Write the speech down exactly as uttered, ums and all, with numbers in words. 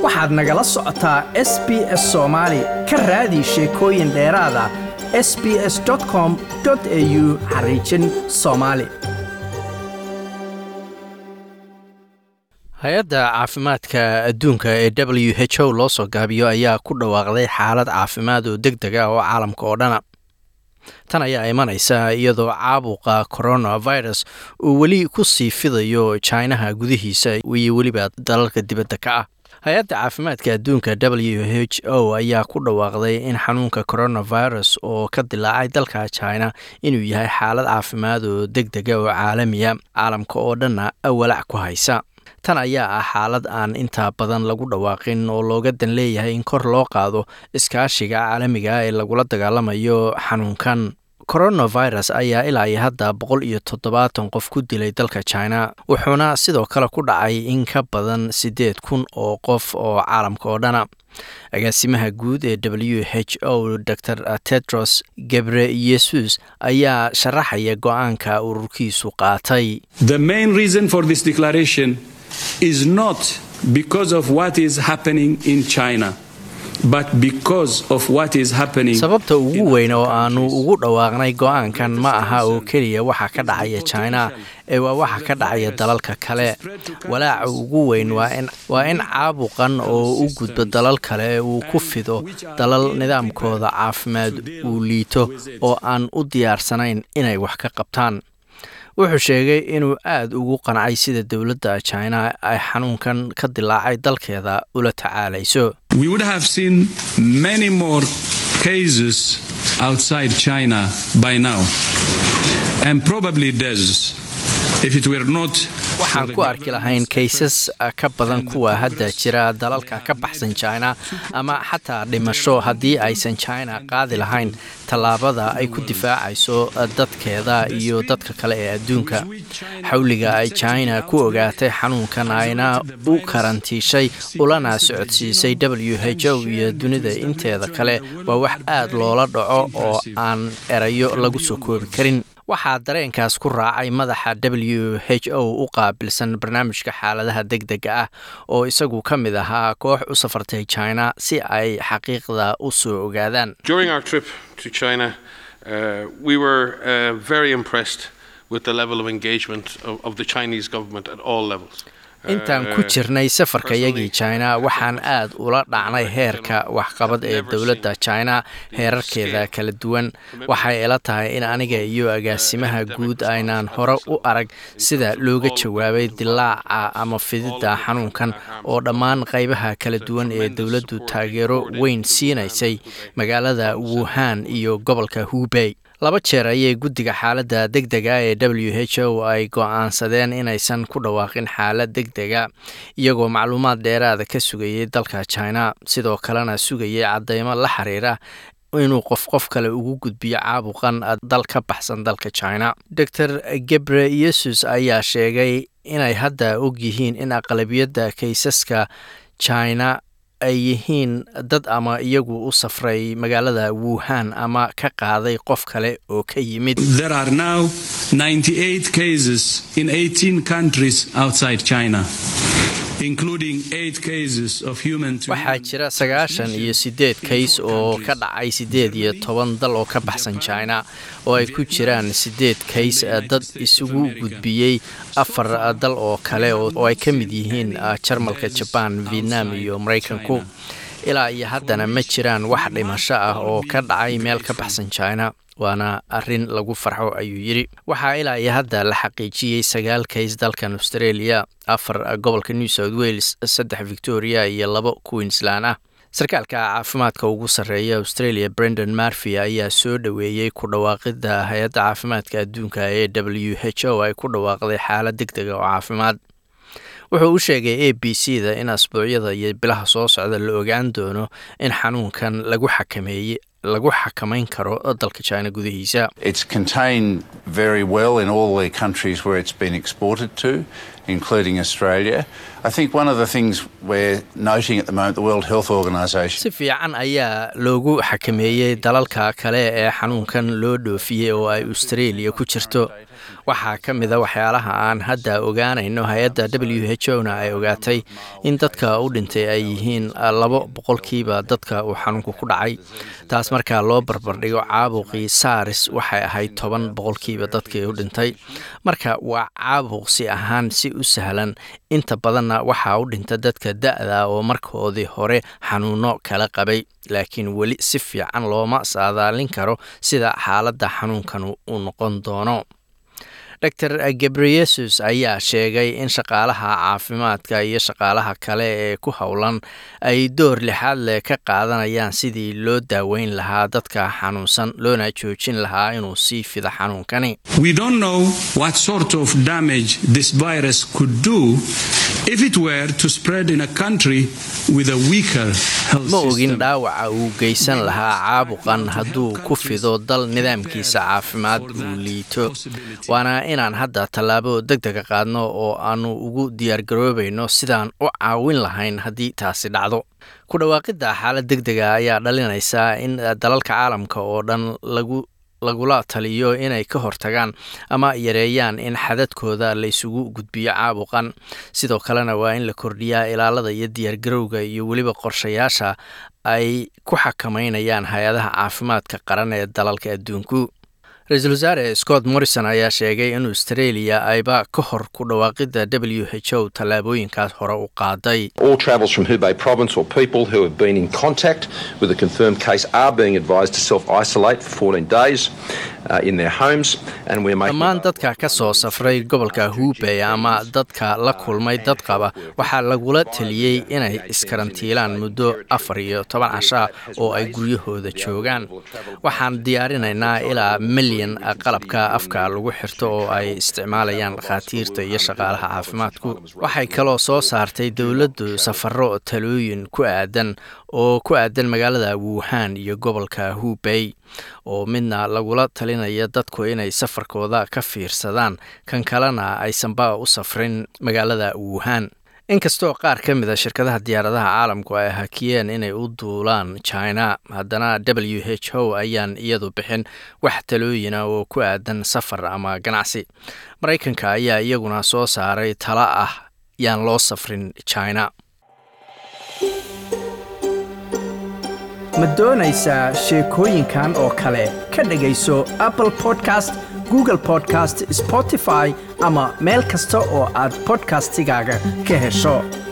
waxaad nagala socotaa S B S Soomaali ka raadi sheekooyin dheeraad ah s b s dot com dot a u xariijin Soomaali. hay-adda caafimaadka adduunka ee W H O loo soo gaabiyo ayaa ku dhawaaqday xaalad caafimaad oo degdeg ah oo caalamka oo dhana. tan ayaa imanaysa iyadoo caabuqa coronavirus uu weli ku sii fidayo Chinaha gudihiisa iyo weliba dalalka dibadda ka ah. hay-adda caafimaadka adduunka W H O ayaa ku dhawaaqday in xanuunka coronavirus oo ka dilaacay dalka China inuu yahay xaalad caafimaad oo degdeg ah oo caalamiya caalamka oo dhanna awalac ku haysa. tan ayaa ah xaalad aan inta badan lagu dhawaaqin oo looga dan leeyahay in kor loo qaado iskaashiga caalamiga ah ee lagula dagaalamayo xanuunkan. coronavirus ayaa ilaa iyo hadda boqol iyo toddobaatan qof ku dilay dalka China, wuxuuna sidoo kale ku dhacay in ka badan sideed kun oo qof oo caalamka oo dhana. agaasimaha guud ee W H O Doctor Tedros Ghebreyesus ayaa sharaxaya go'aanka ururkiisu qaatay. The main reason for this declaration is not because of what is happening in China, but because of what is happening. sababta ugu weyn oo aanu ugu dhawaaqnay go'aankan ma aha oo keliya waxa ka dhacaya China ee waa waxa ka dhacaya dalalka kale. walaaca ugu weyn waa in waa in caabuqan oo u gudbo dalal kale uu ku fido dalal nidaamkooda caafimaad uu liito oo aan u diyaarsanayn inay wax ka qabtaan. wuxuu sheegay inuu aad ugu qancay sida dowladda China ay xanuunkan ka dilaacay dalkeeda ula tacaalayso. We would have seen many more cases outside China by now, and probably deaths if it were not. waxaan ku arki lahayn kaysas ka badan kuwa hadda jira dalalka ka baxsan China, ama xataa dhimasho haddii aysan China qaadi lahayn tallaabada ay ku difaacayso dadkeeda iyo dadka kale ee adduunka. xawliga ay China ku ogaatay xanuunkan ayna u karantiishay ulana socodsiisay W H O iyo dunida inteeda kale waa wax aad loola dhaco oo aan erayo lagu soo koobi karin. waxaa dareenkaas ku raacay madaxa W H O u qaabilsan barnaamijka xaaladaha degdega ah oo isagu ka mid ahaa koox u safartay China si ay xaqiiqda u soo ogaadaan. During our trip to China, uh, we were uh, very impressed with the level of engagement of, of the Chinese government at all levels. intaan ku jirnay safarkayagii China waxaan aad ula dhacnay heerka waxqabad ee dowladda China heerarkeeda kala duwan. waxay ila tahay in aniga iyo agaasimaha guud aynaan hore u arag sida looga jawaabay dilaaca ama fididda xanuunkan oo dhammaan qaybaha kala duwan ee dowladdu taageero weyn siinaysay magaalada Wuhan iyo gobolka Hubei. laba jeer ayay guddiga xaaladda degdega ee W H O ay go'aansadeen inaysan ku dhawaaqin xaalad degdega iyagoo macluumaad dheeraada ka sugayay dalka China, sidoo kalena sugayay cadeymo la xiriira inuu qof qof kale ugu gudbiyo caabuqan dal ka baxsan dalka China. Doctor Ghebreyesus ayaa sheegay inay hadda og yihiin in aqlabiyadda kaysaska China ay yihiin dad ama iyagu u safray magaalada Wuhan ama ka qaaday qof kale oo ka yimid. There are now ninety-eight cases in eighteen countries outside China, including eight cases of human to waxaa jira sagaashan iyo sideed kays oo ka dhacay sideed iyo toban dal oo ka baxsan China, oo ay ku jiraan sideed kays dad isugu gudbiyey afar dal oo kale oo ay ka mid yihiin Jarmalka, Japan, Vietnam iyo Mareykanku. ilaa iyo haddana ma jiraan wax dhimasho ah oo ka dhacay meel ka baxsan China, waana arrin lagu farxo ayuu yiri. waxaa ilaa iyo hadda la xaqiijiyey sagaal kays dalkan Australia, afar gobolka New South Wales, saddex Victoria iyo labo Queensland ah. sarkaalka caafimaadka ugu sarreeya Australia Brendan Murphy ayaa soo dhaweeyay ku dhawaaqida hay-adda caafimaadka adduunka ee W H O ay ku dhawaaqday xaalad degdeg ah oo caafimaad. wuxuu u sheegay A B C-da in asbuucyada iyo bilaha soo socda la ogaan doono in xanuunkan lagu xakameeyey lagu xakamayn karo dalka China gudihiisa. It's contained very well in all the countries where it's been exported to, including Australia. I think one of the things we're noting at the moment, the World Health Organization. Si fiican ayaa loogu xakameeyay dalalka kale ee xanuunkan loo dhoofiyay oo ay Australia ku jirto. Waxaa ka mid ah waxyaalaha aan hadda ogaanayno hay'adda W H O-na ay ogaatay in dadka u dhintay ay yihiin laba boqolkiiba dadka uu xanuunku ku dhacay. Taas marka loo barbardhigo caabuqii SARS waxay ahayd toban boqolkiiba dadkii u dhintay. Marka waa caabuq si ahaan si u sahlan inta badan waxa u dhinta dadka da'da oo markoodii hore xanuuno kala qabay, laakiin weli si fiican looma saadaalin karo sida xaaladda xanuunkan uu noqon doono. Doctor Ghebreyesus ayaa sheegay in shaqaalaha caafimaadka iyo shaqaalaha kale ee ku howlan ay door lixaad leh ka qaadanayaan sidii loo daaweyn lahaa dadka xanuunsan loona joojin lahaa inuu sii fido xanuunkani. We don't know what sort of damage this virus could do if it were to spread in a country with a weaker health system. Ma ogin dhaawaca uu geysan lahaa caabuqan hadduu ku fido dal nidaamkiisa caafimaad uu liito. Waana inaan hadda tallaabo degdeg qaadno oo aanu ugu diyaar garoobayno sidaan u caawin lahayn haddii taasi dhacdo. Ku dhawaaqida xaalad degdeg ah ayaa dhalinaysa in dalalka caalamka oo dhan lagu lagula taliyo inay ka hortagaan ama yareeyaan in xadadkooda la isugu gudbiyo caabuqan. Sidoo kalena waa in la kordhiyaa ilaalada iyo diyaar garowga iyo weliba qorshayaasha ay ku xakameynayaan hay'adaha caafimaadka qaran ee dalalka adduunku. Ra'iisul Wasaare Scott Morrison ayaa sheegay in Australia ayba ka hor ku dhawaaqida W H O tallaabooyinkaas hore u qaaday. All travels from Hubei province or people who have been in contact with a confirmed case are being advised to self-isolate for fourteen days uh, in their homes, and we're making dhammaan dadka ka soo safray gobolka Hubei ama dadka la kulmay dad qaba waxaa lagula taliyay inay iskarantiilaan muddo afar iyo toban casho oo ay guryahooda joogaan. Waxaan diyaarinaynaa ilaa qalabka afka lagu xirto oo ay isticmaalayaan dhakhaatiirta iyo shaqaalaha caafimaadku. Waxay kaloo soo saartay dawladdu safarro talooyin ku aadan oo ku aadan magaalada Wuhan iyo gobolka Hubei oo midna lagula talinaya dadku inay safarkooda ka fiirsadaan, kan kalena aysanba u safrin magaalada Wuhan. Inkastoo qaar ka mid ah shirkadaha diyaaradaha caalamku ay hakiyeen inay u duulaan China, haddana W H O ayaan iyadu bixin wax talooyin ah oo ku aadan safar ama ganacsi. Mareykanka ayaa iyaguna soo saaray talo ah yaan loo safrin China. Ma doonaysaa sheekooyinkan oo kale ka dhagayso Apple Podcast, Google Podcast, Spotify ama meel kasta oo aad podcastigaaga ka hesho.